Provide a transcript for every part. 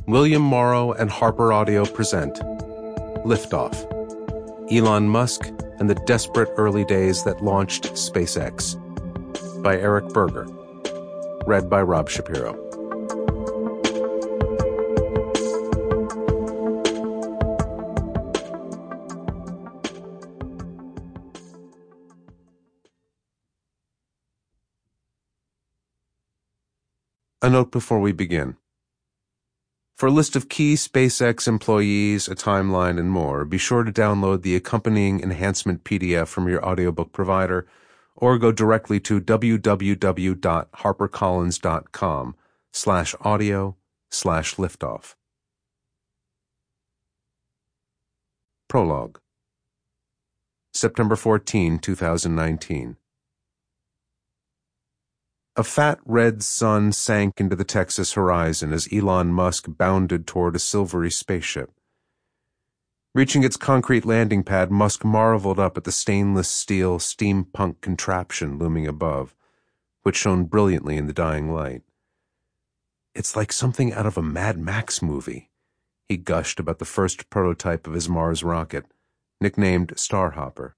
William Morrow and Harper Audio present Liftoff, Elon Musk and the Desperate Early Days That Launched SpaceX, by Eric Berger. Read by Rob Shapiro. A note before we begin. For a list of key SpaceX employees, a timeline, and more, be sure to download the accompanying enhancement PDF from your audiobook provider or go directly to www.harpercollins.com/audio/liftoff. Prologue. September 14, 2019. A fat red sun sank into the Texas horizon as Elon Musk bounded toward a silvery spaceship. Reaching its concrete landing pad, Musk marveled up at the stainless steel steampunk contraption looming above, which shone brilliantly in the dying light. "It's like something out of a Mad Max movie," he gushed about the first prototype of his Mars rocket, nicknamed Starhopper.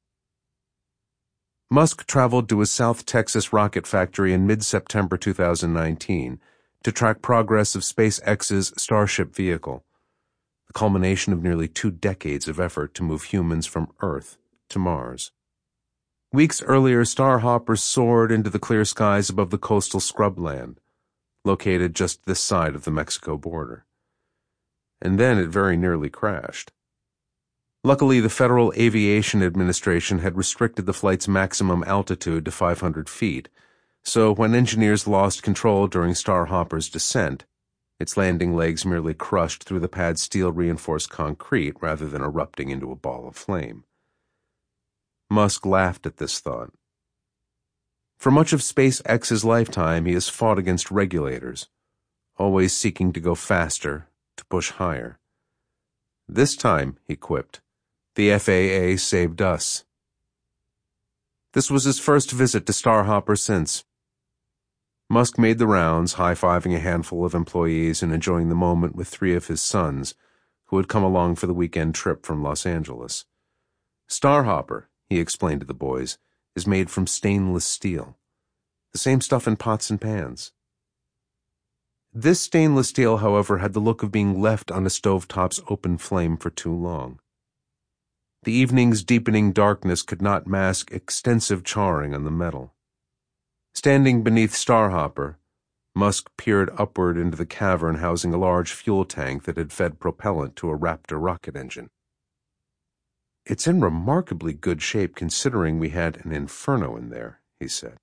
Musk traveled to his South Texas rocket factory in mid-September 2019 to track progress of SpaceX's Starship vehicle, the culmination of nearly 2 decades of effort to move humans from Earth to Mars. Weeks earlier, Starhopper soared into the clear skies above the coastal scrubland, located just this side of the Mexico border. And then it very nearly crashed. Luckily, the Federal Aviation Administration had restricted the flight's maximum altitude to 500 feet, so when engineers lost control during Starhopper's descent, its landing legs merely crushed through the pad's steel-reinforced concrete rather than erupting into a ball of flame. Musk laughed at this thought. For much of SpaceX's lifetime, he has fought against regulators, always seeking to go faster, to push higher. This time, he quipped, the FAA saved us. This was his first visit to Starhopper since. Musk made the rounds, high-fiving a handful of employees and enjoying the moment with 3 of his sons, who had come along for the weekend trip from Los Angeles. Starhopper, he explained to the boys, is made from stainless steel, the same stuff in pots and pans. This stainless steel, however, had the look of being left on a stovetop's open flame for too long. The evening's deepening darkness could not mask extensive charring on the metal. Standing beneath Starhopper, Musk peered upward into the cavern housing a large fuel tank that had fed propellant to a Raptor rocket engine. "It's in remarkably good shape considering we had an inferno in there," he said.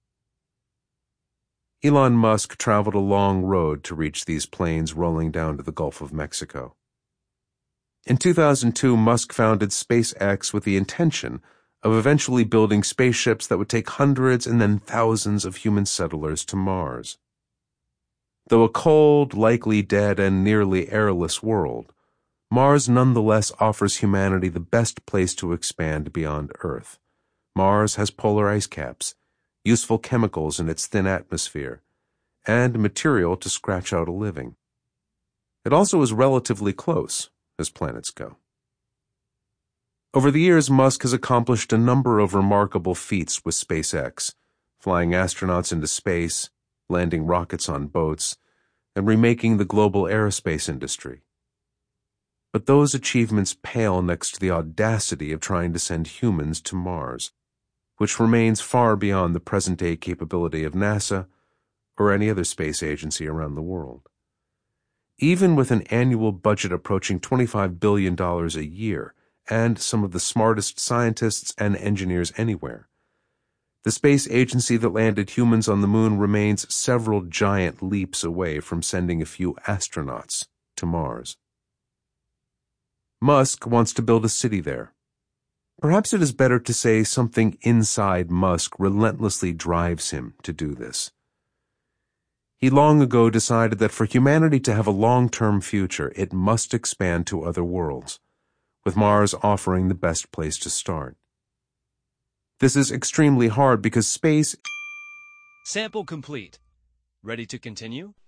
Elon Musk traveled a long road to reach these planes rolling down to the Gulf of Mexico. In 2002, Musk founded SpaceX with the intention of eventually building spaceships that would take hundreds and then thousands of human settlers to Mars. Though a cold, likely dead, and nearly airless world, Mars nonetheless offers humanity the best place to expand beyond Earth. Mars has polar ice caps, useful chemicals in its thin atmosphere, and material to scratch out a living. It also is relatively close, as planets go. Over the years, Musk has accomplished a number of remarkable feats with SpaceX, flying astronauts into space, landing rockets on boats, and remaking the global aerospace industry. But those achievements pale next to the audacity of trying to send humans to Mars, which remains far beyond the present-day capability of NASA or any other space agency around the world. Even with an annual budget approaching $25 billion a year and some of the smartest scientists and engineers anywhere, the space agency that landed humans on the moon remains several giant leaps away from sending a few astronauts to Mars. Musk wants to build a city there. Perhaps it is better to say something inside Musk relentlessly drives him to do this. He long ago decided that for humanity to have a long-term future, it must expand to other worlds, with Mars offering the best place to start. This is extremely hard because space... Sample complete. Ready to continue?